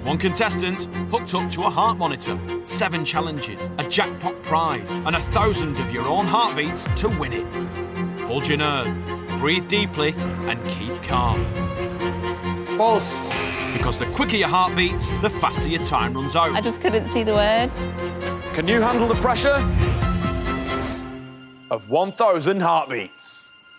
One contestant hooked up to a heart monitor, 7 challenges, a jackpot prize, and 1,000 of your own heartbeats to win it. Hold your nerve, breathe deeply, and keep calm. False. Because the quicker your heart beats, the faster your time runs out. I just couldn't see the words. Can you handle the pressure of 1,000 heartbeats?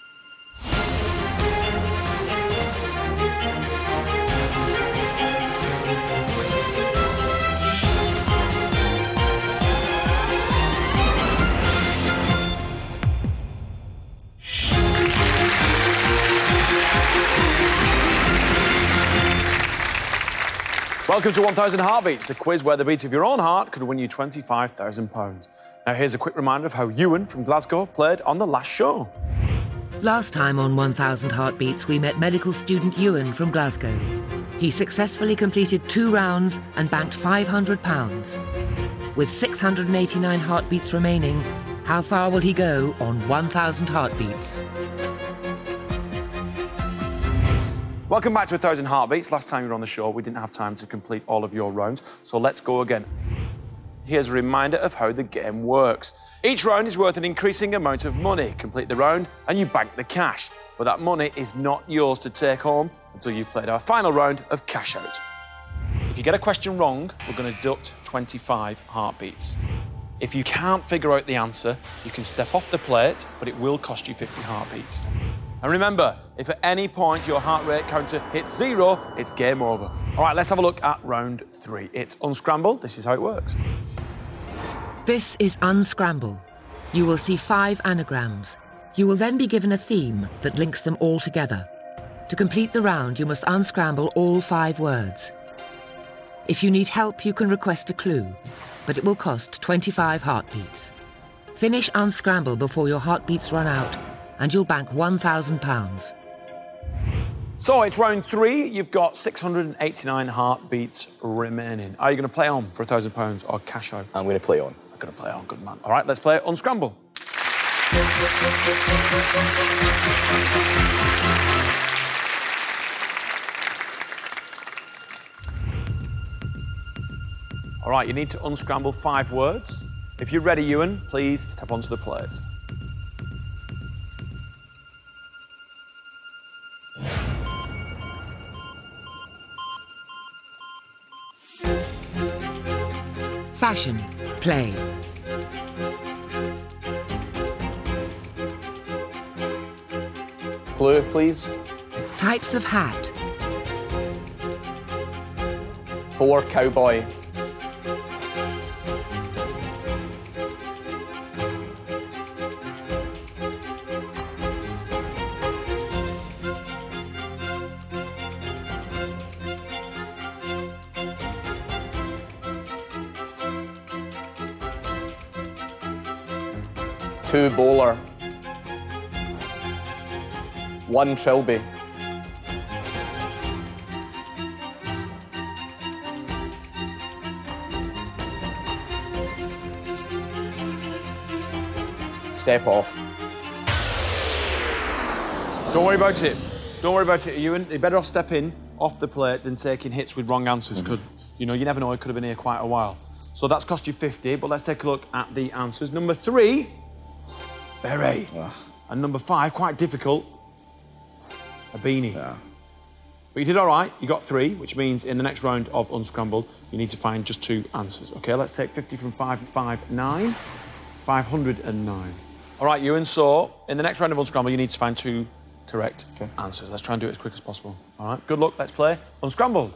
Welcome to 1,000 Heartbeats, the quiz where the beat of your own heart could win you £25,000. Now, here's a quick reminder of how Ewan from Glasgow played on the last show. Last time on 1,000 Heartbeats, we met medical student Ewan from Glasgow. He successfully completed 2 rounds and banked £500. With 689 heartbeats remaining, how far will he go on 1,000 Heartbeats? Welcome back to 1,000 Heartbeats. Last time you were on the show, we didn't have time to complete all of your rounds, so let's go again. Here's a reminder of how the game works. Each round is worth an increasing amount of money. Complete the round and you bank the cash. But that money is not yours to take home until you've played our final round of Cash Out. If you get a question wrong, we're going to deduct 25 heartbeats. If you can't figure out the answer, you can step off the plate, but it will cost you 50 heartbeats. And remember, if at any point your heart rate counter hits 0, it's game over. All right, let's have a look at round 3. It's Unscramble. This is how it works. This is Unscramble. You will see 5 anagrams. You will then be given a theme that links them all together. To complete the round, you must unscramble all 5 words. If you need help, you can request a clue, but it will cost 25 heartbeats. Finish Unscramble before your heartbeats run out, and you'll bank £1,000. So it's round 3. You've got 689 heartbeats remaining. Are you going to play on for £1,000 or Cash Out? I'm going to play on. I'm going to play on, good man. All right, let's play Unscramble. All right, you need to unscramble 5 words. If you're ready, Ewan, please step onto the plate. Fashion, play. Clue, please. Types of hat. 4, cowboy. Two, bowler. 1, trilby. Step off. Don't worry about it. Don't worry about it, Ewan. You're better off stepping off the plate than taking hits with wrong answers, because, you know, you never know, it could have been here quite a while. So that's cost you 50, but let's take a look at the answers. Number 3, beret. And number 5, quite difficult, a beanie. Yeah. But you did all right. You got 3, which means in the next round of Unscrambled, you need to find just 2 answers. OK, let's take 50 from 559. 509. All right, Ewan, so in the next round of Unscrambled, you need to find 2 correct answers. Let's try and do it as quick as possible. All right, good luck. Let's play Unscrambled.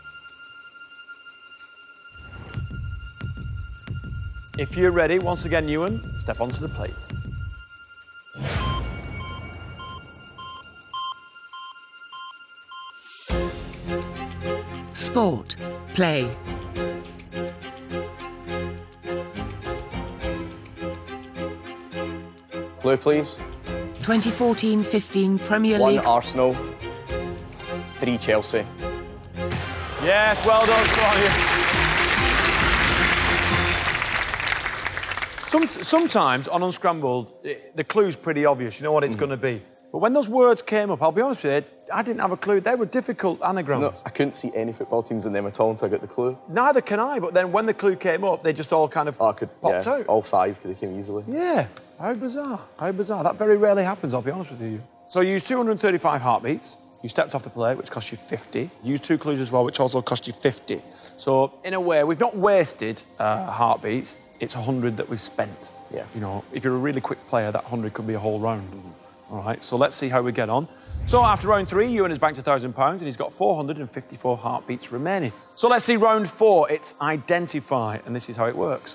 If you're ready, once again, Ewan, step onto the plate. Sport, play. Clue, please. 2014-15 Premier 1, League. Arsenal. 3, Chelsea. Yes, well done, Claudia. Sometimes on Unscrambled, the clue's pretty obvious. You know what it's going to be. But when those words came up, I'll be honest with you, I didn't have a clue. They were difficult anagrams. No, I couldn't see any football teams in them at all until I got the clue. Neither can I, but then when the clue came up, they just all kind of popped out. All 5 could have came easily. Yeah, how bizarre, how bizarre. That very rarely happens, I'll be honest with you. So you used 235 heartbeats. You stepped off the plate, which cost you 50. You used 2 clues as well, which also cost you 50. So, in a way, we've not wasted heartbeats. It's 100 that we've spent. Yeah. You know, if you're a really quick player, that 100 could be a whole round. All right, so let's see how we get on. So after round 3, Ewan has banked £1,000 and he's got 454 heartbeats remaining. So let's see round 4. It's Identify, and this is how it works.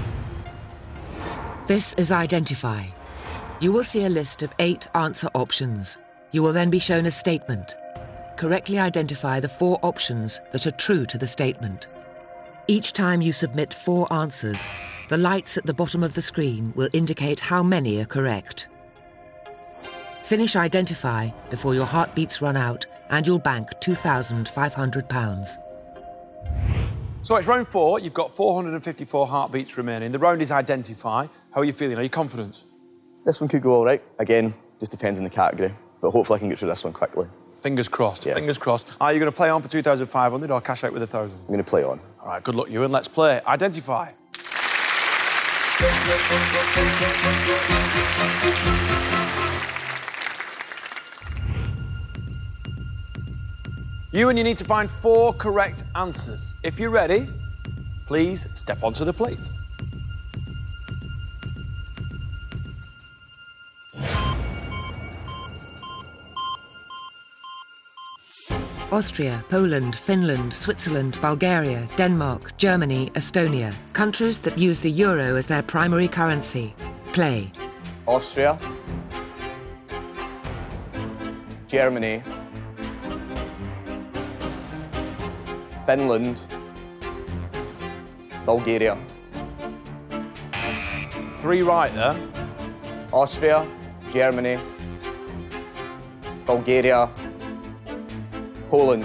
This is Identify. You will see a list of 8 answer options. You will then be shown a statement. Correctly identify the 4 options that are true to the statement. Each time you submit 4 answers, the lights at the bottom of the screen will indicate how many are correct. Finish Identify before your heartbeats run out and you'll bank £2,500. So it's round 4. You've got 454 heartbeats remaining. The round is Identify. How are you feeling? Are you confident? This one could go all right. Again, just depends on the category. But hopefully I can get through this one quickly. Fingers crossed, yeah. Fingers crossed. Are you going to play on for 2,500 or cash out with 1,000? I'm going to play on. All right, good luck, Ewan. Let's play. Identify. Ewan, you need to find 4 correct answers. If you're ready, please step onto the plate. Austria, Poland, Finland, Switzerland, Bulgaria, Denmark, Germany, Estonia. Countries that use the euro as their primary currency. Play. Austria. Germany. Finland. Bulgaria. 3 right there. Austria, Germany, Bulgaria, Poland.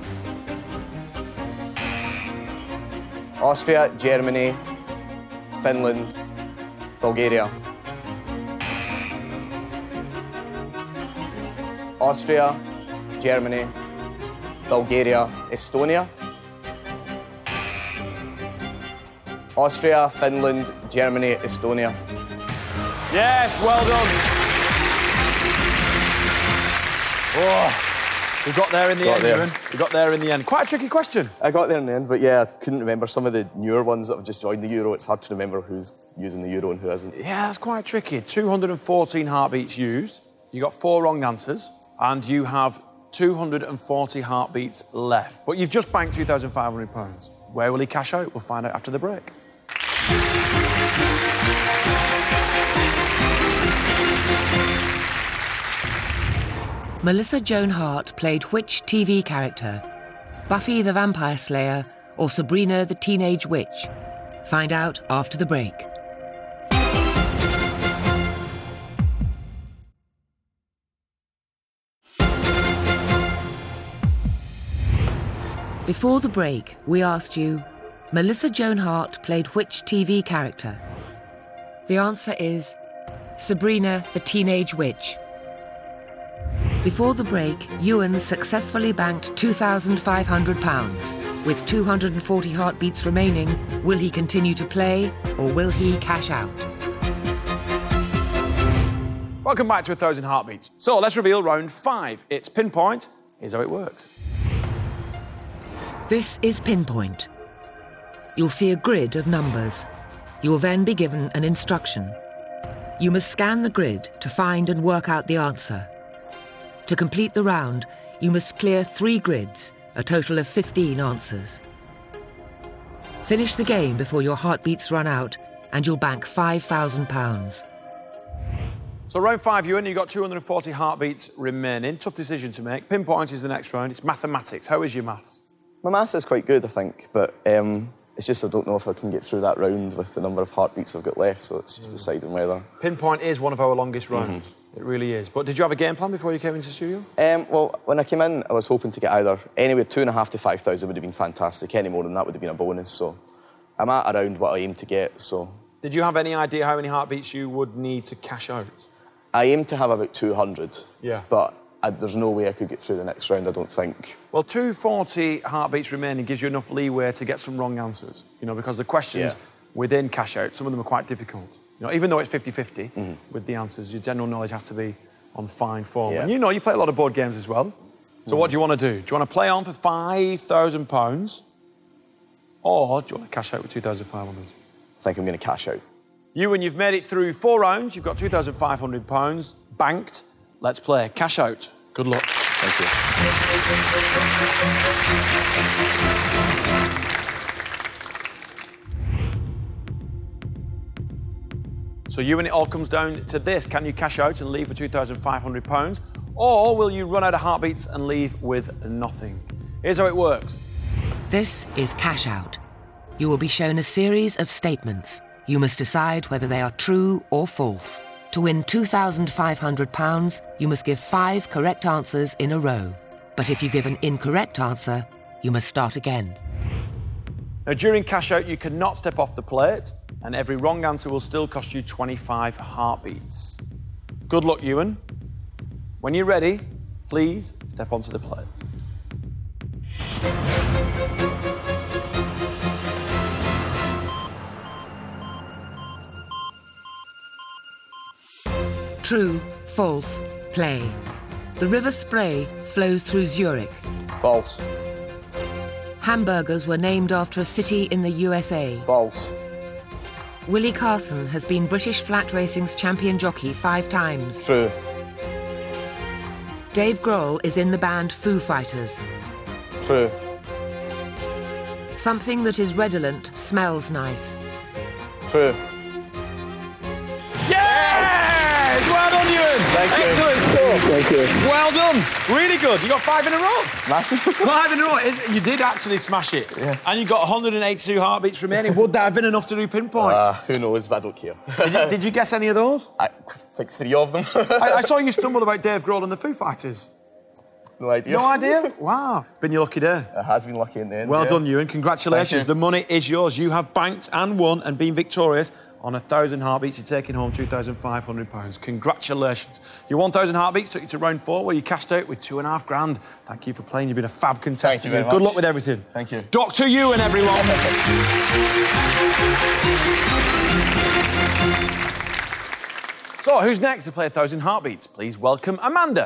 Austria, Germany, Finland, Bulgaria. Austria, Germany, Bulgaria, Estonia. Austria, Finland, Germany, Estonia. Yes, well done. Oh. We got there in the end, Ewan. We got there in the end. Quite a tricky question. I got there in the end, but yeah, I couldn't remember some of the newer ones that have just joined the Euro. It's hard to remember who's using the Euro and who isn't. Yeah, that's quite tricky. 214 heartbeats used. You got 4 wrong answers, and you have 240 heartbeats left. But you've just banked £2,500. Where will he cash out? We'll find out after the break. Melissa Joan Hart played which TV character? Buffy the Vampire Slayer or Sabrina the Teenage Witch? Find out after the break. Before the break, we asked you, Melissa Joan Hart played which TV character? The answer is Sabrina the Teenage Witch. Before the break, Ewan successfully banked £2,500. With 240 heartbeats remaining, will he continue to play or will he cash out? Welcome back to 1,000 Heartbeats. So let's reveal round 5. It's Pinpoint. Here's how it works. This is Pinpoint. You'll see a grid of numbers. You'll then be given an instruction. You must scan the grid to find and work out the answer. To complete the round, you must clear 3 grids, a total of 15 answers. Finish the game before your heartbeats run out, and you'll bank £5,000. So round 5, Ewan, you've got 240 heartbeats remaining. Tough decision to make. Pinpoint is the next round. It's mathematics. How is your maths? My maths is quite good, I think, but it's just I don't know if I can get through that round with the number of heartbeats I've got left, so it's just deciding whether. Pinpoint is one of our longest rounds. It really is. But did you have a game plan before you came into the studio? Well, when I came in, I was hoping to get either anywhere 2,500 to 5,000 would have been fantastic. Any more than that would have been a bonus. So I'm at around what I aim to get. So. Did you have any idea how many heartbeats you would need to cash out? I aim to have about 200. Yeah. But there's no way I could get through the next round, I don't think. Well, 240 heartbeats remaining gives you enough leeway to get some wrong answers, you know, because the questions within cash out, some of them are quite difficult. You know, even though it's 50-50 with the answers, your general knowledge has to be on fine form. And you know, you play a lot of board games as well. So what do you want to do? Do you want to play on for £5,000 or do you want to cash out with 2,500? I think I'm going to cash out. Ewan, you've made it through 4 rounds. You've got £2,500 banked. Let's play. Cash out. Good luck. Thank you. So Ewan, it all comes down to this. Can you cash out and leave with £2,500? Or will you run out of heartbeats and leave with nothing? Here's how it works. This is cash out. You will be shown a series of statements. You must decide whether they are true or false. To win £2,500, you must give 5 correct answers in a row. But if you give an incorrect answer, you must start again. Now, during cash out, you cannot step off the plate, and every wrong answer will still cost you 25 heartbeats. Good luck, Ewan. When you're ready, please step onto the plate. True, false, play. The River Spree flows through Zurich. False. Hamburgers were named after a city in the USA. False. Willie Carson has been British flat racing's champion jockey 5 times. True. Dave Grohl is in the band Foo Fighters. True. Something that is redolent smells nice. True. Yes! Well done, Ewan. Thank you. Excellent score. Thank you. Well done. Really good. You got 5 in a row. Smashing. 5 in a row. You did actually smash it. Yeah. And you got 182 heartbeats remaining. Would that have been enough to do pinpoints? Who knows, but I don't care. Did you guess any of those? I think 3 of them. I saw you stumbled about Dave Grohl and the Foo Fighters. No idea. No idea? Wow. Been your lucky day. It has been lucky in the end. Well yeah. done, Ewan. Congratulations. Thank you. The money is yours. You have banked and won and been victorious on 1,000 heartbeats. You're taking home £2,500. Congratulations. Your 1,000 heartbeats took you to round 4 where you cashed out with $2.5 grand. Thank you for playing. You've been a fab contestant. Thank you very much. Good luck with everything. Thank you. Dr. Ewan, everyone. So, who's next to play 1,000 heartbeats? Please welcome Amanda.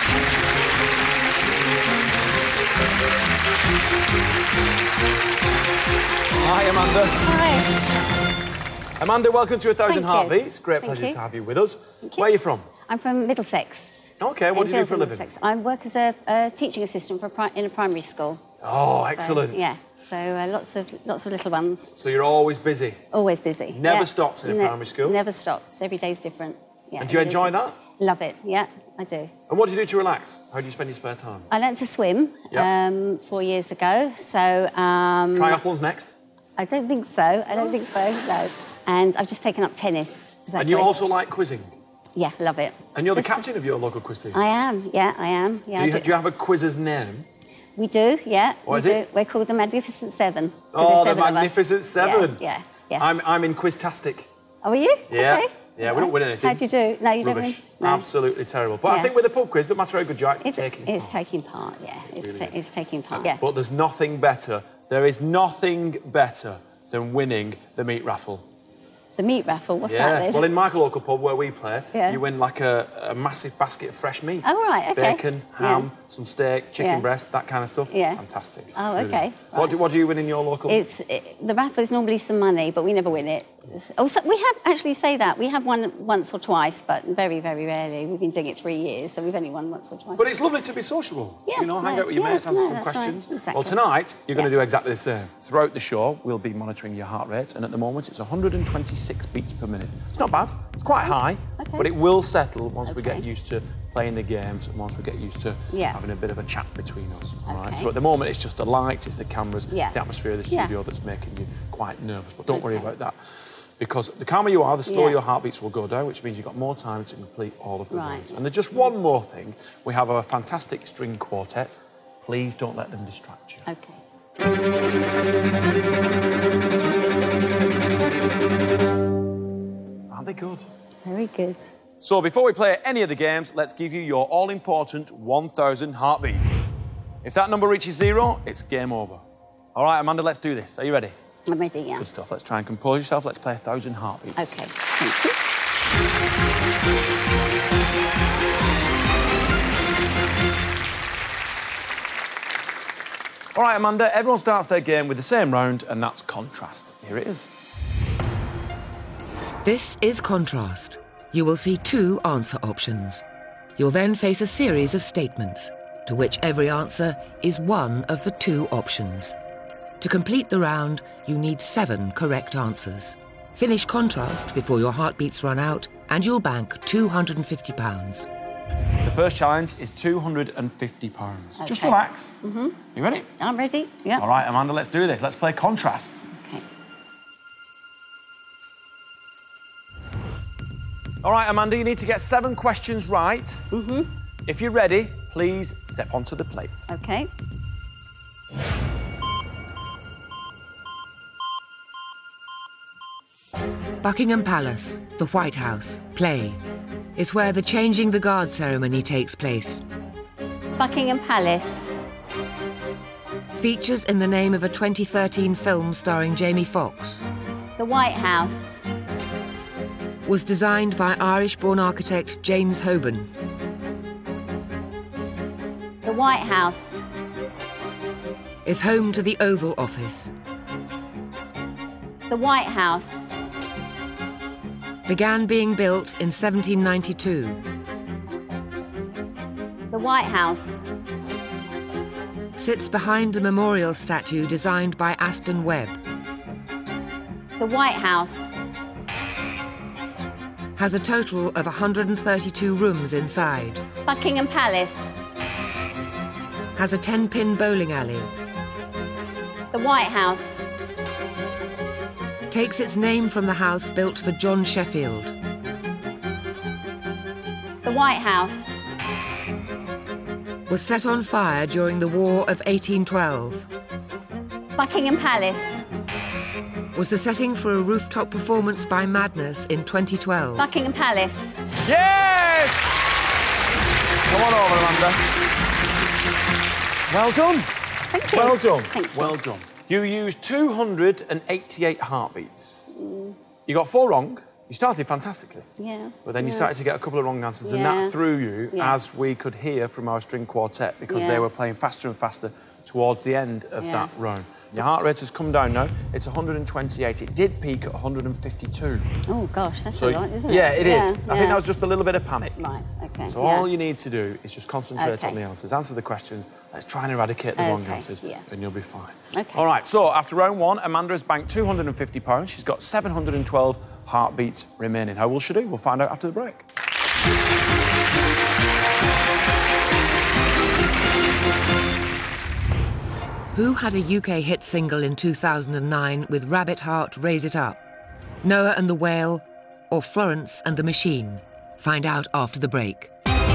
Hi, Amanda. Hi. Amanda, welcome to 1,000 Thank you. Heartbeats. Great Thank pleasure you. to have you with us. Thank you. Where are you from? I'm from Middlesex. OK, what do you do Enfield for a in living? Middlesex. I work as a teaching assistant in a primary school. Oh, excellent. Yeah, so lots of little ones. So you're always busy? Always busy. Never stops in a primary school? Never stops. Every day's different. Yeah, And do you every day's enjoy different. that? Love it, yeah, I do. And what do you do to relax? How do you spend your spare time? I learnt to swim Yep. 4 years ago, so... Triathlons next? I don't think so, no. And I've just taken up tennis. And you also like quizzing? Yeah, love it. And you're the Just- captain of your local quiz team? I am, yeah, I am. Yeah, do you have a quizer's name? We do, yeah. What is we it? do. We're called the Magnificent Seven. 'cause Oh, there's the 7 of us. Magnificent Seven. Yeah. I'm in Quiztastic. Oh, are you? Yeah. Okay. Yeah, we don't win anything. How do you do? No, you don't Rubbish. win? No. Absolutely terrible. But I Yeah. think with a pub quiz, no matter how good you are, it's taking It's part. taking part, yeah. It's taking part, yeah. But there's nothing better. There is nothing better than winning the meat raffle. The meat raffle, what's that then? Well, in my local pub where we play, Yeah. you win like a massive basket of fresh meat. Oh, right, okay. Bacon, ham, some steak, chicken Yeah. breast, that kind of stuff. Yeah. Fantastic. Oh, Really. okay. What do you win in your local? The raffle is normally some money, but we never win it. Oh, so we have actually say that. We have won once or twice, but very, very rarely. We've been doing it 3 years, so we've only won once or twice. But it's lovely to be sociable. Yeah, You know, hang no, out with your yeah, mates, answer no, some that's right, questions. exactly. Well, tonight, you're going to Yeah. do exactly the same. Throughout the show, we'll be monitoring your heart rate, and at the moment, it's 126 beats per minute. It's not bad. It's quite high, Okay. but it will settle once we get Okay. used to playing the games and once we get used to Yeah. having a bit of a chat between us. All right? Okay. So at the moment, it's just the lights, it's the cameras, Yeah. it's the atmosphere of the Yeah. studio that's making you quite nervous. But don't worry Okay. about that. Because the calmer you are, the slower Yeah. your heartbeats will go down, which means you've got more time to complete all of the Right. rounds. And there's just one more thing. We have our fantastic string quartet. Please don't let them distract you. Okay. Aren't they good? Very good. So before we play any of the games, let's give you your all-important 1,000 heartbeats. If that number reaches 0, it's game over. All right, Amanda, let's do this. Are you ready? I'm ready, yeah. Good stuff. Let's try and compose yourself. Let's play 1,000 heartbeats. OK, thank you. All right, Amanda, everyone starts their game with the same round, and that's contrast. Here it is. This is contrast. You will see 2 answer options. You'll then face a series of statements, to which every answer is one of the 2 options. To complete the round, you need 7 correct answers. Finish contrast before your heartbeats run out, and you'll bank £250. The first challenge is £250. Just relax. You ready? I'm ready, yeah. All right, Amanda, let's do this. Let's play contrast. OK. All right, Amanda, you need to get 7 questions right. If you're ready, please step onto the plate. OK. Buckingham Palace, the White House, play, is where the changing the guard ceremony takes place. Buckingham Palace. Features in the name of a 2013 film starring Jamie Foxx. The White House. Was designed by Irish-born architect James Hoban. The White House. Is home to the Oval Office. The White House. Began being built in 1792. The White House. Sits behind a memorial statue designed by Aston Webb. The White House. Has a total of 132 rooms inside. Buckingham Palace. Has a 10-pin bowling alley. The White House. Takes its name from the house built for John Sheffield. The White House. Was set on fire during the War of 1812. Buckingham Palace. Was the setting for a rooftop performance by Madness in 2012. Buckingham Palace. Yes! Come on over, Amanda. Well done. Thank you. Well done. Thank you. Well done. You used 288 heartbeats. You got 4 wrong. You started fantastically. Yeah. But then you started to get a couple of wrong answers, and Yeah. that threw you, Yeah. as we could hear from our string quartet, because Yeah. they were playing faster and faster towards the end of Yeah. that round. Your heart rate has come down now. It's 128. It did peak at 152. Oh, gosh, that's So, a lot, isn't it? yeah, it is. I Yeah. think that was just a little bit of panic. Right, OK. So all you need to do is just concentrate Okay. on the answers, answer the questions, let's try and eradicate the wrong Okay, answers, yeah. and you'll be fine. Okay. All right, so after round 1, Amanda has banked £250. She's got 712 heartbeats remaining. How will she do? We'll find out after the break. Who had a UK hit single in 2009 with Rabbit Heart, Raise It Up? Noah and the Whale or Florence and the Machine? Find out after the break.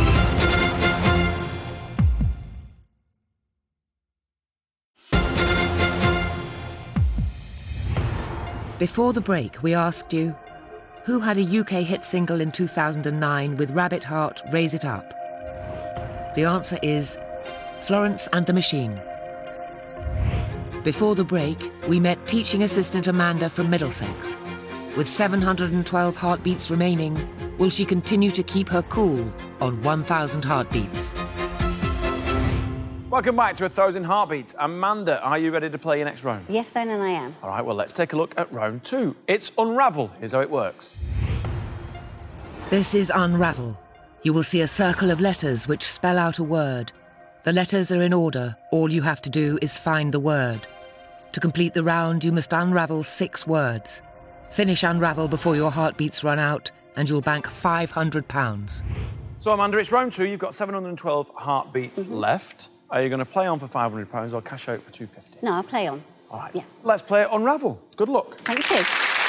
Before the break, we asked you, who had a UK hit single in 2009 with Rabbit Heart, Raise It Up? The answer is Florence and the Machine. Before the break, we met teaching assistant Amanda from Middlesex. With 712 heartbeats remaining, will she continue to keep her cool on 1,000 heartbeats? Welcome back to 1,000 Heartbeats. Amanda, are you ready to play your next round? Yes, Ben, and I am. All right, well, let's take a look at round 2. It's Unravel. Here's how it works. This is Unravel. You will see a circle of letters which spell out a word. The letters are in order. All you have to do is find the word. To complete the round, you must unravel 6 words. Finish Unravel before your heartbeats run out, and you'll bank £500. So, Amanda, it's round 2. You've got 712 heartbeats left. Are you going to play on for £500 or cash out for £250? No, I'll play on. All right. Yeah. Let's play Unravel. Good luck. Thank you.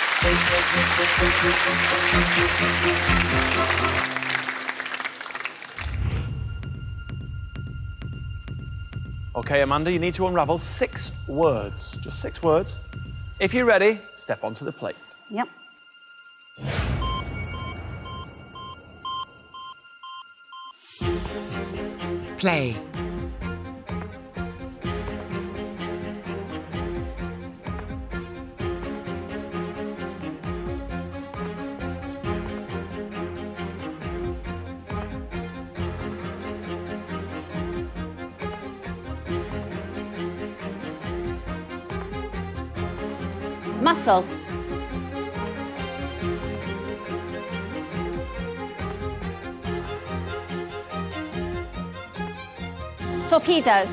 OK, Amanda, you need to unravel 6 words. Just 6 words. If you're ready, step onto the plate. Yep. Play. Muscle. Torpedo.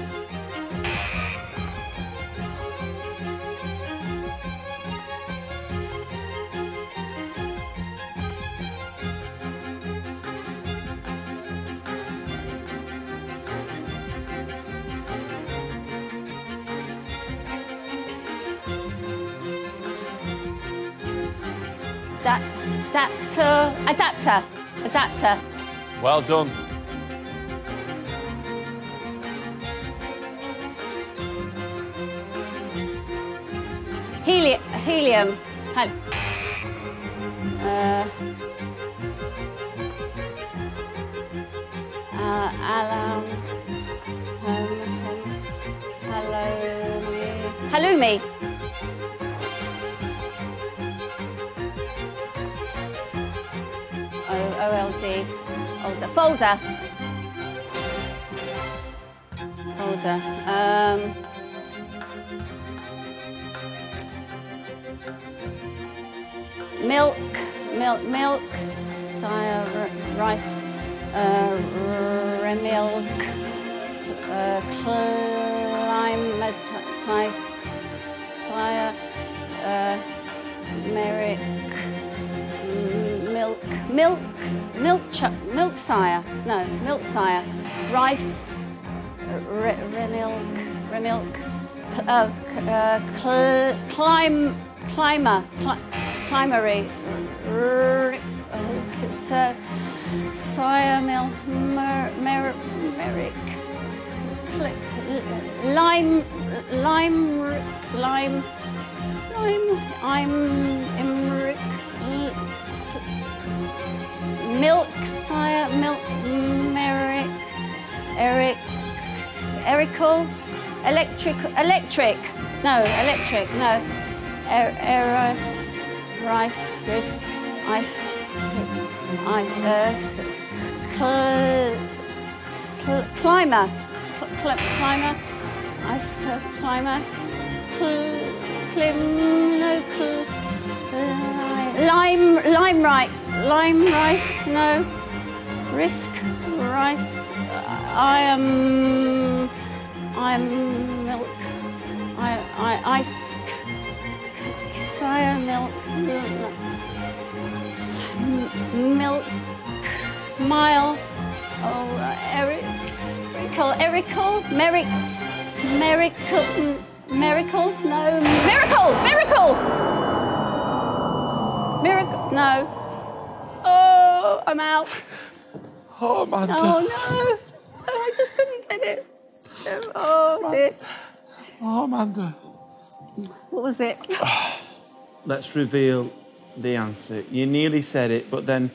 Adapter. Well done. Helium. Halloumi. OLD. Folder. Milk, sire, rice, remilk, climatize, sire, merrick, milk sire, no, milk sire, rice, remilk, climery, sire, merrick, lime, milk, sire, merrick, electric, no, eros, rice, risk, ice, climber, ice climber, lime rice, no, risk rice, I'm milk, ice, sire milk, mile, miracle, no. Oh, I'm out. Oh, Amanda. Oh, no. I just couldn't get it. Oh, dear. Oh, Amanda. What was it? Let's reveal the answer. You nearly said it, but then...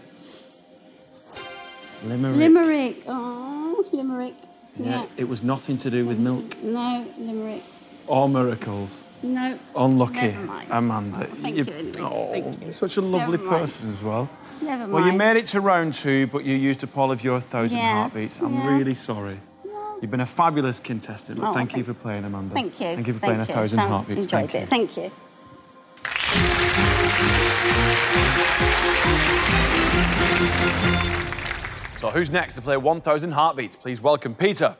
Limerick. Oh, Limerick. Yeah, it was nothing to do with milk. No, Limerick. Or miracles. No. Unlucky, Never mind. Amanda. Oh, thank you anyway. Oh, Thank you. you're such a lovely Never mind. person as well. Never mind. Well, you made it to round 2, but you used up all of your 1,000 heartbeats. I'm really sorry. You've been a fabulous contestant, but thank you for playing, Amanda. Thank you. Thank you for playing 1,000 heartbeats. Enjoyed it. Thank you. So who's next to play 1,000 heartbeats? Please welcome Peter.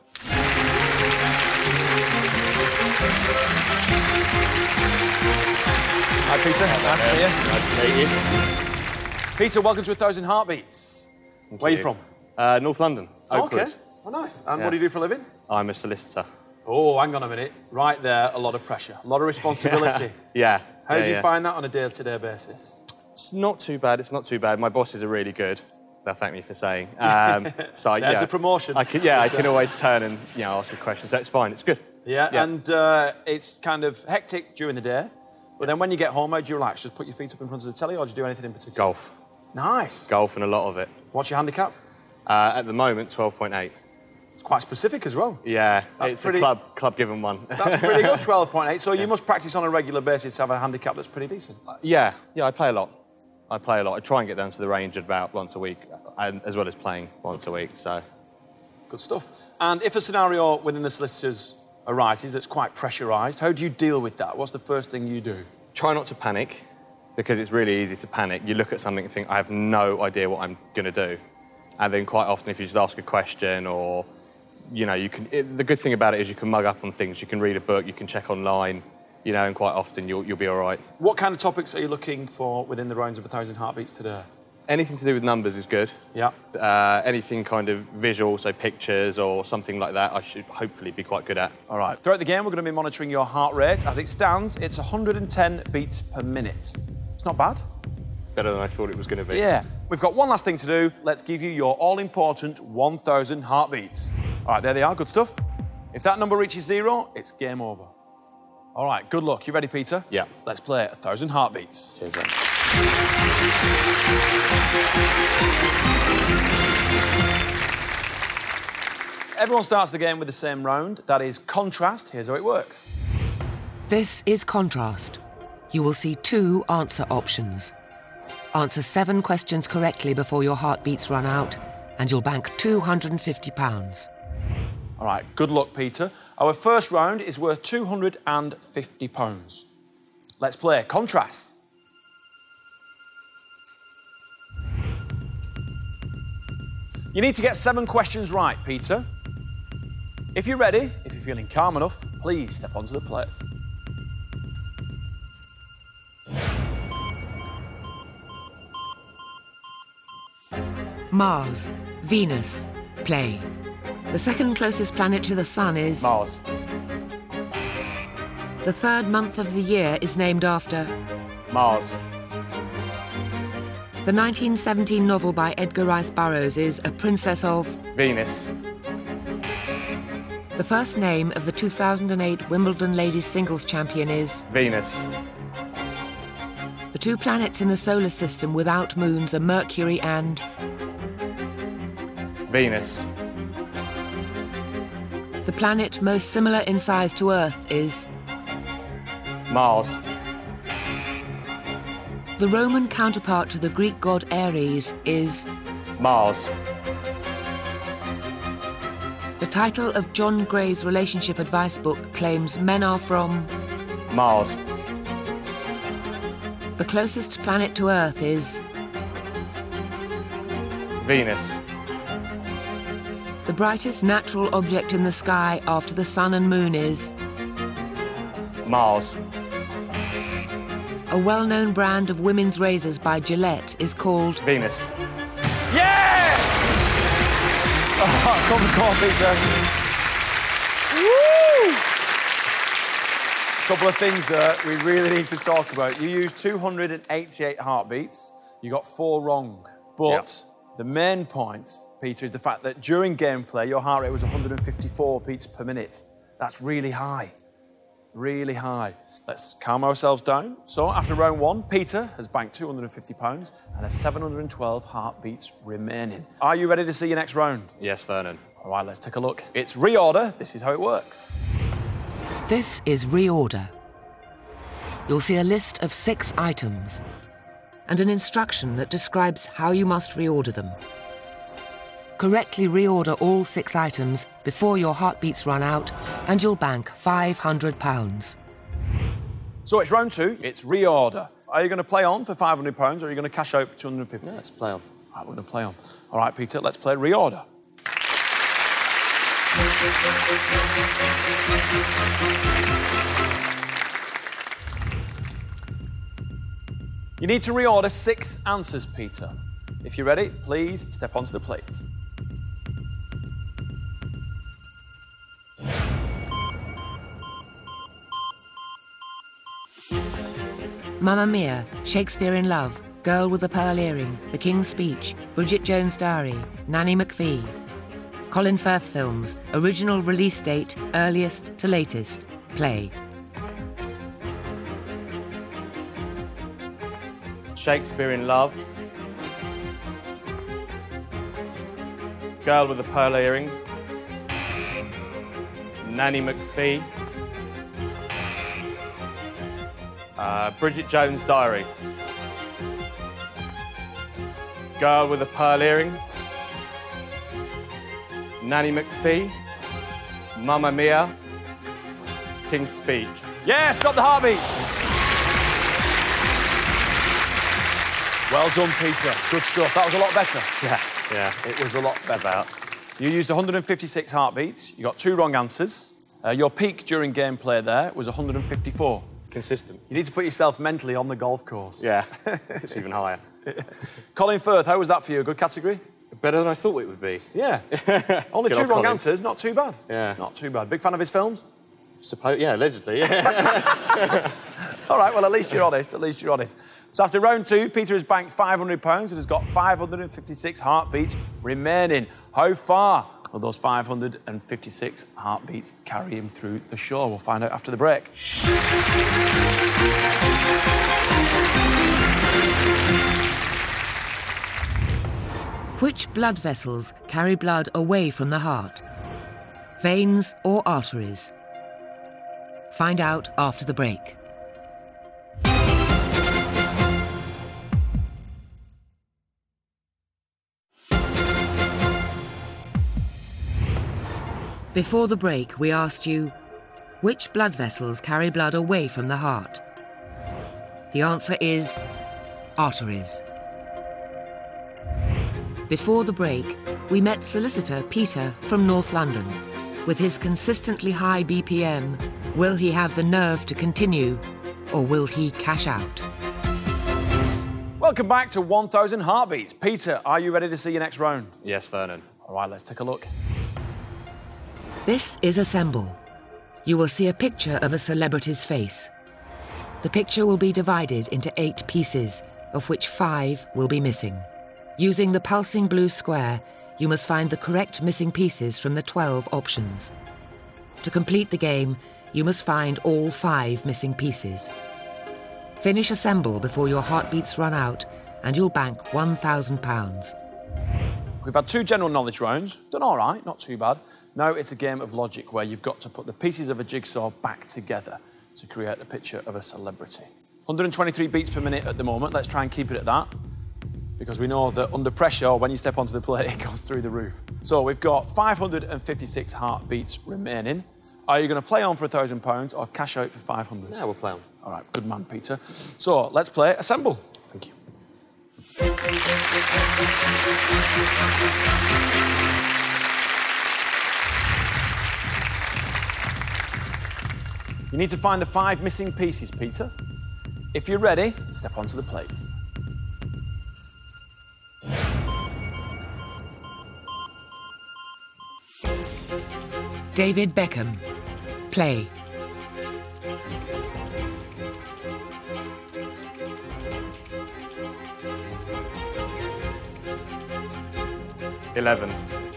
Hi, Peter. Nice to meet you. Nice to meet you. Peter, welcome to 1,000 heartbeats. Where are you from? North London, Oakwood. Okay. Oh, nice. And what do you do for a living? I'm a solicitor. Oh, hang on a minute. Right there, a lot of pressure, a lot of responsibility. Yeah. How do you find that on a day-to-day basis? It's not too bad. It's not too bad. My bosses are really good. They'll thank me for saying. So There's the promotion. I can always turn and ask me questions. So it's fine. It's good. Yeah. And it's kind of hectic during the day, but then when you get home, how do you relax? Just put your feet up in front of the telly, or do you do anything in particular? Golf. Nice. Golf and a lot of it. What's your handicap? At the moment, 12.8. It's quite specific as well. Yeah, That's it's pretty- a club-given one. That's pretty good, 12.8. So you must practice on a regular basis to have a handicap that's pretty decent. Yeah, I play a lot. I try and get down to the range about once a week, as well as playing once a week, so... Good stuff. And if a scenario within the solicitors arises that's quite pressurised, how do you deal with that? What's the first thing you do? Try not to panic, because it's really easy to panic. You look at something and think, I have no idea what I'm going to do. And then quite often, if you just ask a question or, you know, the good thing about it is you can mug up on things. You can read a book, you can check online, you know, and quite often you'll be all right. What kind of topics are you looking for within the rounds of 1,000 Heartbeats today? Anything to do with numbers is good. Yeah. Anything kind of visual, so pictures or something like that, I should hopefully be quite good at. All right. Throughout the game, we're going to be monitoring your heart rate. As it stands, it's 110 beats per minute. It's not bad. Better than I thought it was going to be. Yeah. We've got one last thing to do. Let's give you your all-important 1,000 heartbeats. All right, there they are. Good stuff. If that number reaches 0, it's game over. All right, good luck. You ready, Peter? Yeah. Let's play 1,000 heartbeats. Cheers, then. Everyone starts the game with the same round. That is contrast. Here's how it works. This is contrast. You will see 2 answer options. Answer 7 questions correctly before your heartbeats run out, and you'll bank £250. All right, good luck, Peter. Our first round is worth £250. Let's play contrast. You need to get 7 questions right, Peter. If you're ready, if you're feeling calm enough, please step onto the plate. Mars, Venus, play. The second closest planet to the Sun is... Mars. The third month of the year is named after... Mars. The 1917 novel by Edgar Rice Burroughs is A Princess of... Venus. The first name of the 2008 Wimbledon Ladies Singles Champion is... Venus. The 2 planets in the solar system without moons are Mercury and... Venus. The planet most similar in size to Earth is... Mars. The Roman counterpart to the Greek god Ares is... Mars. The title of John Gray's relationship advice book claims men are from... Mars. The closest planet to Earth is... Venus. The brightest natural object in the sky after the sun and moon is... Mars. A well-known brand of women's razors by Gillette is called... Venus. Yes! Oh, come on, Peter. Woo! Couple of things that we really need to talk about. You used 288 heartbeats. You got 4 wrong. But the main point, Peter, is the fact that during gameplay, your heart rate was 154 beats per minute. That's really high. Really high. Let's calm ourselves down. So, after round 1, Peter has banked £250 and has 712 heartbeats remaining. Are you ready to see your next round? Yes, Vernon. All right, let's take a look. It's reorder. This is how it works. This is reorder. You'll see a list of 6 items and an instruction that describes how you must reorder them. Correctly reorder all 6 items before your heartbeats run out, and you'll bank £500. So it's round 2. It's reorder. Are you going to play on for £500 or are you going to cash out for 250? Yeah, let's play on. All right, we're going to play on. All right, Peter, let's play reorder. You need to reorder 6 answers, Peter. If you're ready, please step onto the plate. Mamma Mia, Shakespeare in Love, Girl with a Pearl Earring, The King's Speech, Bridget Jones' Diary, Nanny McPhee. Colin Firth films, original release date, earliest to latest. Play. Shakespeare in Love. Girl with a Pearl Earring. Nanny McPhee. Bridget Jones' Diary. Girl with a Pearl Earring. Nanny McPhee. Mamma Mia. King's Speech. Yes, got the heartbeats. Well done, Peter. Good stuff. That was a lot better. Yeah. It was a lot better. You used 156 heartbeats. You got 2 wrong answers. Your peak during gameplay there was 154. Consistent. You need to put yourself mentally on the golf course. Yeah, it's even higher. Colin Firth, how was that for you? A good category? Better than I thought it would be. Yeah. Only Good 2 old wrong Colin. answers, not too bad. Yeah. Not too bad. Big fan of his films? Yeah, allegedly. Yeah. All right, well, at least you're honest. At least you're honest. So after round 2, Peter has banked £500 and has got 556 heartbeats remaining. How far will those 556 heartbeats carry him through the show? We'll find out after the break. Which blood vessels carry blood away from the heart? Veins or arteries? Find out after the break. Before the break, we asked you, which blood vessels carry blood away from the heart? The answer is arteries. Before the break, we met solicitor Peter from North London. With his consistently high BPM, will he have the nerve to continue, or will he cash out? Welcome back to 1000 Heartbeats. Peter, are you ready to see your next round? Yes, Vernon. All right, let's take a look. This is Assemble. You will see a picture of a celebrity's face. The picture will be divided into 8 pieces, of which 5 will be missing. Using the pulsing blue square, you must find the correct missing pieces from the 12 options. To complete the game, you must find all 5 missing pieces. Finish Assemble before your heartbeats run out, and you'll bank £1,000. We've had 2 general knowledge rounds. Done all right, not too bad. Now it's a game of logic where you've got to put the pieces of a jigsaw back together to create a picture of a celebrity. 123 beats per minute at the moment. Let's try and keep it at that, because we know that under pressure, when you step onto the plate, it goes through the roof. So we've got 556 heartbeats remaining. Are you going to play on for £1,000 or cash out for 500? Yeah, we'll play on. All right, good man, Peter. So let's play Assemble. Thank you. You need to find the 5 missing pieces, Peter. If you're ready, step onto the plate. David Beckham. Play. $11.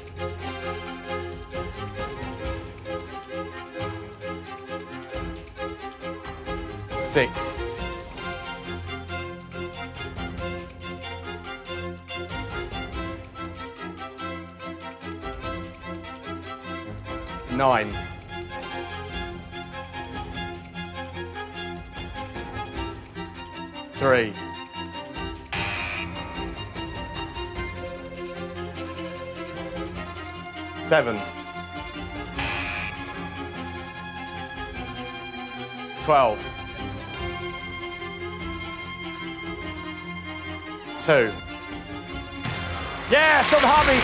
$6. $9. $3. $7. $12. $2. Yeah, stop the heartbeat.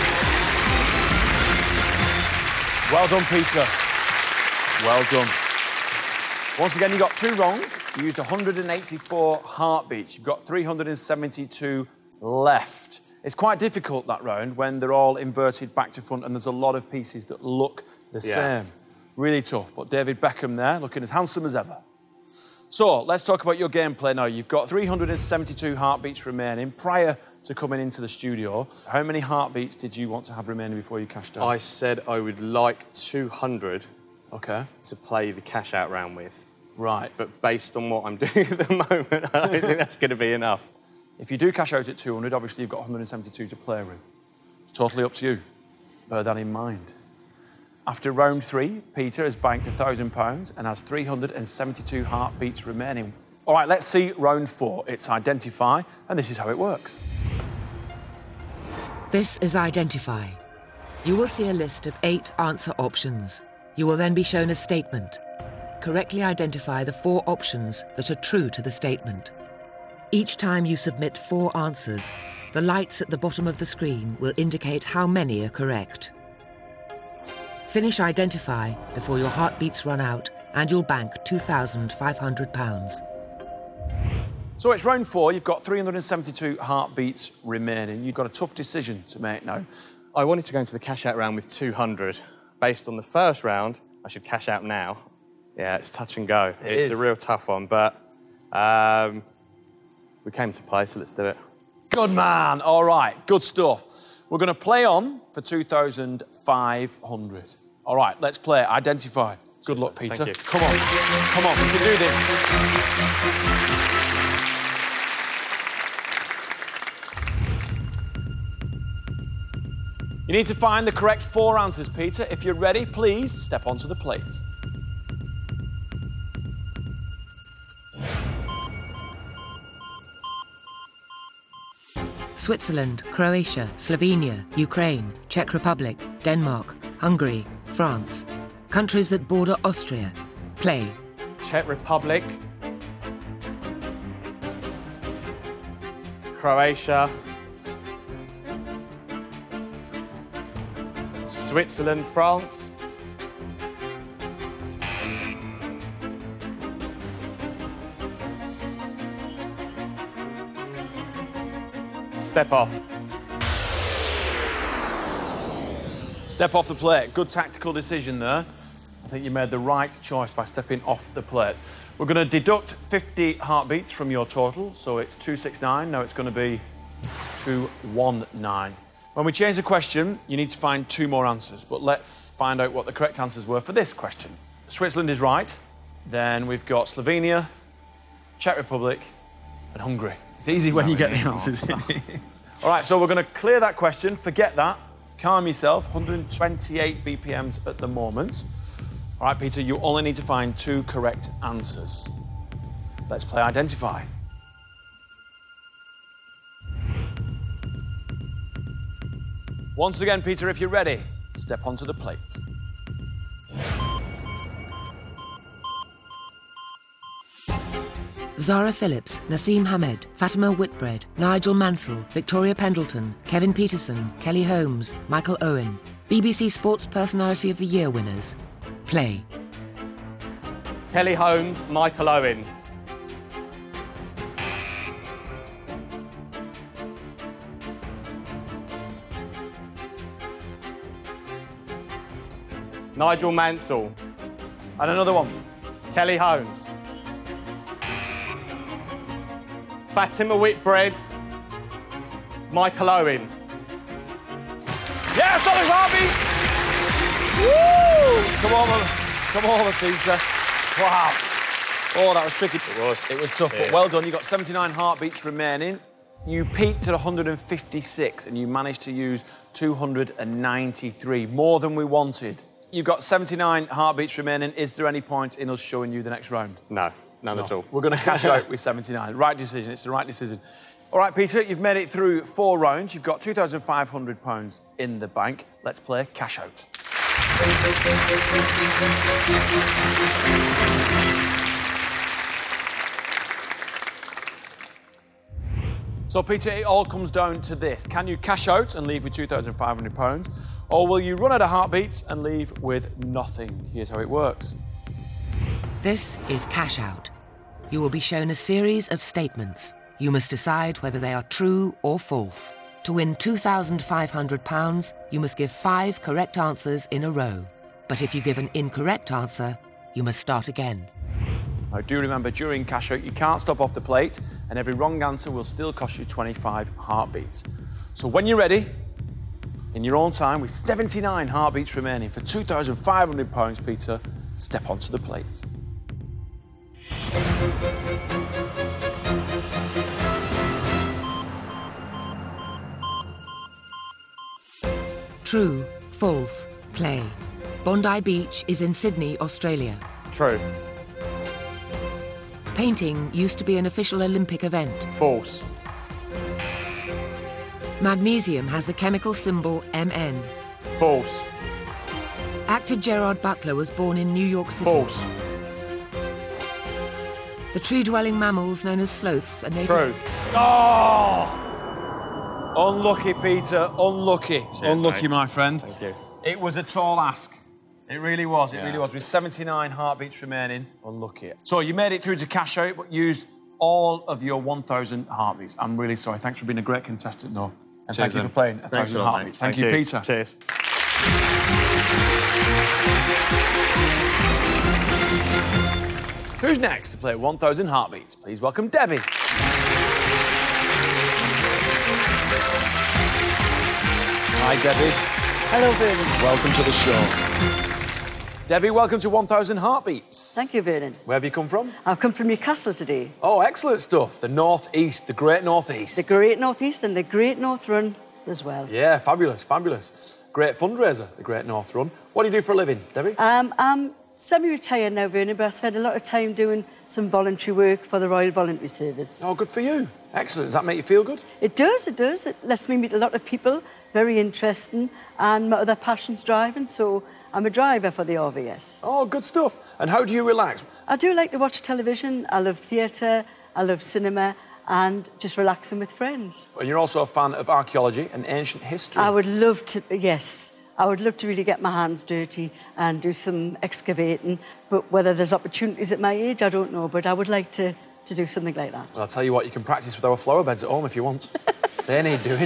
Well done, Peter. Well done. Once again, you got 2 wrong. You used 184 heartbeats. You've got 372 left. It's quite difficult, that round, when they're all inverted back to front and there's a lot of pieces that look the same. Really tough. But David Beckham there, looking as handsome as ever. So, let's talk about your gameplay now. You've got 372 heartbeats remaining prior to coming into the studio. How many heartbeats did you want to have remaining before you cashed out? I said I would like 200 OK. to play the cash out round with. Right. But based on what I'm doing at the moment, I don't think that's going to be enough. If you do cash out at 200, obviously you've got 172 to play with. It's totally up to you. Bear that in mind. After round 3, Peter has banked £1,000 and has 372 heartbeats remaining. All right, let's see round 4. It's Identify, and this is how it works. This is Identify. You will see a list of 8 answer options. You will then be shown a statement. Correctly identify the 4 options that are true to the statement. Each time you submit 4 answers, the lights at the bottom of the screen will indicate how many are correct. Finish Identify before your heartbeats run out and you'll bank £2,500. So it's round 4. You've got 372 heartbeats remaining. You've got a tough decision to make now. I wanted to go into the cash out round with 200. Based on the first round, I should cash out now. Yeah, it's touch and go. It's a real tough one, but we came to play, so let's do it. Good man. All right, good stuff. We're going to play on for 2,500. All right, let's play. Identify. Good luck, Peter. Thank you. Come on, we can do this. You need to find the correct 4 answers, Peter. If you're ready, please step onto the plate. Switzerland, Croatia, Slovenia, Ukraine, Czech Republic, Denmark, Hungary, France. Countries that border Austria. Play. Czech Republic, Croatia, Switzerland, France, step off. Step off the plate. Good tactical decision there. I think you made the right choice by stepping off the plate. We're going to deduct 50 heartbeats from your total, so it's 269. Now it's going to be 219. When we change the question, you need to find 2 more answers, but let's find out what the correct answers were for this question. Switzerland is right. Then we've got Slovenia, Czech Republic, and Hungary. It's easy when you get the answers. All right, so we're going to clear that question. Forget that. Calm yourself. 128 BPMs at the moment. All right, Peter, you only need to find 2 correct answers. Let's play Identify. Once again, Peter, if you're ready, step onto the plate. Zara Phillips, Nassim Hamed, Fatima Whitbread, Nigel Mansell, Victoria Pendleton, Kevin Peterson, Kelly Holmes, Michael Owen. BBC Sports Personality of the Year winners. Play. Kelly Holmes, Michael Owen. Nigel Mansell. And another one. Kelly Holmes. Fatima Whitbread. Michael Owen. Yeah, Sonic Harvey! Woo! Come on, Peter. Wow. Oh, that was tricky. It was tough, but well done. You got 79 heartbeats remaining. You peaked at 156 and you managed to use 293, more than we wanted. You've got 79 heartbeats remaining. Is there any point in us showing you the next round? No, none at all. We're going to cash out with 79. Right decision. It's the right decision. All right, Peter, you've made it through 4 rounds. You've got £2,500 in the bank. Let's play cash out. So, Peter, it all comes down to this. Can you cash out and leave with £2,500? Or will you run out of heartbeats and leave with nothing? Here's how it works. This is cash out. You will be shown a series of statements. You must decide whether they are true or false. To win £2,500, you must give 5 correct answers in a row. But if you give an incorrect answer, you must start again. Now, do remember, during cash out, you can't stop off the plate, and every wrong answer will still cost you 25 heartbeats. So when you're ready, in your own time, with 79 heartbeats remaining for £2,500, Peter, step onto the plate. True, false, play. Bondi Beach is in Sydney, Australia. True. Painting used to be an official Olympic event. False. Magnesium has the chemical symbol Mn. False. Actor Gerard Butler was born in New York City. False. The tree-dwelling mammals known as sloths are native... True. Oh! Unlucky, Peter. Unlucky. Unlucky, mate. my friend. Thank you. It was a tall ask. It really was. It really was. With 79 heartbeats remaining, unlucky. So you made it through to cash out, but used all of your 1,000 heartbeats. I'm really sorry. Thanks for being a great contestant, though. And thank you for playing 1,000 heartbeats. Thank you, Peter. Cheers. Who's next to play 1,000 heartbeats? Please welcome Debbie. Hi, Debbie. Hello, Vernon. Welcome to the show. Debbie, welcome to 1,000 heartbeats. Thank you, Vernon. Where have you come from? I've come from Newcastle today. Oh, excellent stuff. The North East, the Great North East. The Great North East and the Great North Run as well. Yeah, fabulous, fabulous. Great fundraiser, the Great North Run. What do you do for a living, Debbie? I'm semi-retired now, Vernon, but I spent a lot of time doing some voluntary work for the Royal Voluntary Service. Oh, good for you. Excellent. Does that make you feel good? It does, it does. It lets me meet a lot of people, very interesting, and my other passion's driving, so I'm a driver for the RVS. Oh, good stuff. And how do you relax? I do like to watch television. I love theatre, I love cinema, and just relaxing with friends. And you're also a fan of archaeology and ancient history. I would love to, yes. I would love to really get my hands dirty and do some excavating, but whether there's opportunities at my age, I don't know, but I would like to do something like that. Well, I'll tell you what, you can practice with our flower beds at home if you want. They need doing.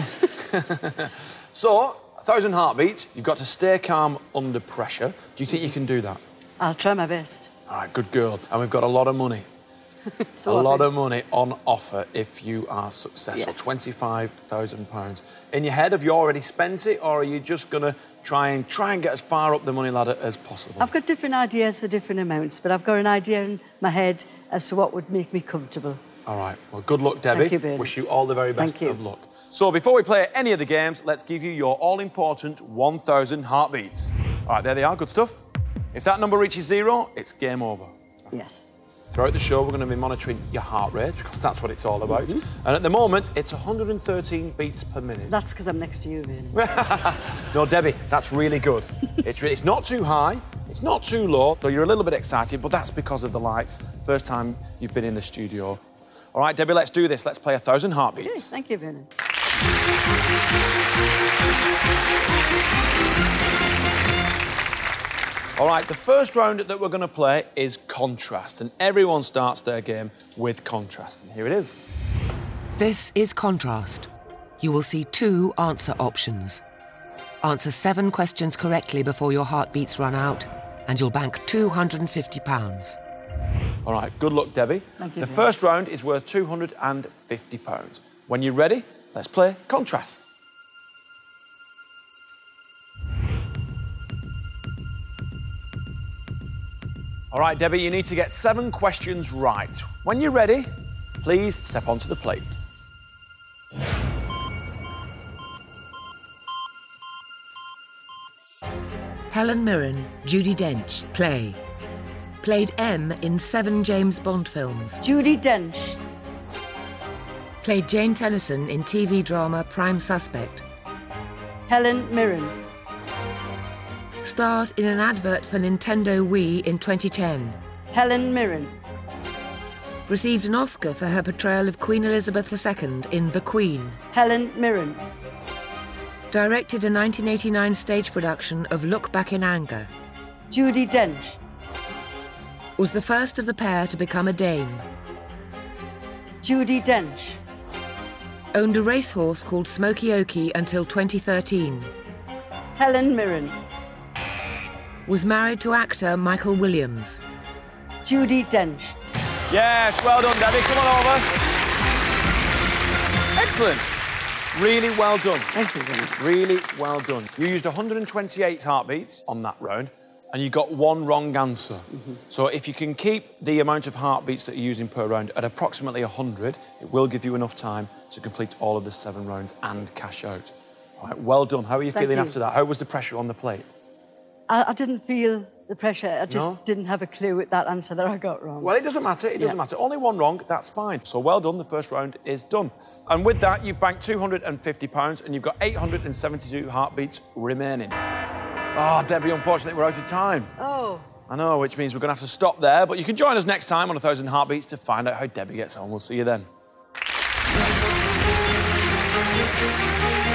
So, 1,000 heartbeats, you've got to stay calm under pressure. Do you think you can do that? I'll try my best. All right, good girl. And we've got a lot of money. So a lot of money on offer if you are successful. Yeah. £25,000. In your head, have you already spent it, or are you just going to try and get as far up the money ladder as possible? I've got different ideas for different amounts, but I've got an idea in my head as to what would make me comfortable. All right. Well, good luck, Debbie. Thank you, Bernie. Wish you all the very best Thank you. of luck. So, before we play any of the games, let's give you your all-important 1,000 heartbeats. All right, there they are. Good stuff. If that number reaches 0, it's game over. Yes. Throughout the show, we're going to be monitoring your heart rate, because that's what it's all about. And at the moment, it's 113 beats per minute. That's because I'm next to you, Vernon. No, Debbie, that's really good. It's not too high, it's not too low, though you're a little bit excited, but that's because of the lights. First time you've been in the studio. All right, Debbie, let's do this. Let's play 1,000 heartbeats. Okay, thank you, Vernon. All right, the first round that we're going to play is contrast, and everyone starts their game with contrast. And here it is. This is contrast. You will see 2 answer options. Answer 7 questions correctly before your heartbeats run out, and you'll bank £250. All right, good luck, Debbie. Thank you, The Vernon. first round is worth £250. When you're ready, let's play contrast. All right, Debbie, you need to get 7 questions right. When you're ready, please step onto the plate. Helen Mirren, Judi Dench, play. Played M in 7 James Bond films. Judi Dench. Played Jane Tennyson in TV drama Prime Suspect. Helen Mirren. Starred in an advert for Nintendo Wii in 2010. Helen Mirren. Received an Oscar for her portrayal of Queen Elizabeth II in The Queen. Helen Mirren. Directed a 1989 stage production of Look Back in Anger. Judi Dench. Was the first of the pair to become a dame. Judi Dench. Owned a racehorse called Smokey Okie until 2013. Helen Mirren. Was married to actor Michael Williams. Judi Dench. Yes, well done, Debbie. Come on over. Excellent. Really well done. Thank you, Vernon. Really well done. You used 128 heartbeats on that round, and you got 1 wrong answer. So if you can keep the amount of heartbeats that you're using per round at approximately 100, it will give you enough time to complete all of the 7 rounds and cash out. All right, well done. How are you Thank feeling you. after that? How was the pressure on the plate? I didn't feel the pressure. I just No? didn't have a clue with that answer that I got wrong. Well, it doesn't matter. It doesn't matter. Only one wrong, that's fine. So well done. The first round is done. And with that, you've banked £250 and you've got 872 heartbeats remaining. Oh, Debbie, unfortunately, we're out of time. Oh. I know, which means we're going to have to stop there. But you can join us next time on 1,000 Heartbeats to find out how Debbie gets on. We'll see you then.